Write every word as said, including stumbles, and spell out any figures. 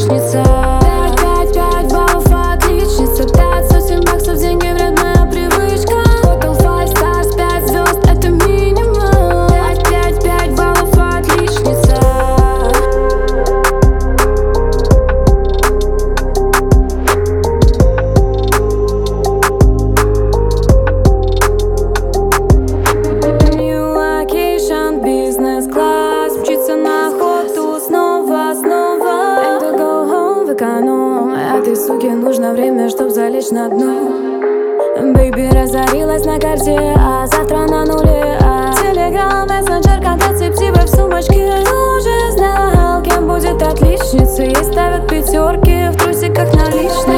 отличница. Пять, пять, пять баллов отличница. Пять сотен баксов, деньги вредная привычка. Hotel five stars, пять звезд, это минимум. Пять, пять, пять баллов отличница. New location, бизнес-класс, мчится на охоту снова, снова. And to go home в эконом. Этой суке нужно время, чтоб залечь на дно. Бэйби разорилась на карте, а завтра на нуле. а Телеграм, мессенджер, контрацептивы в сумочке. Уже знал, кем будет отличницей. Ей ставят пятерки в трусиках наличные.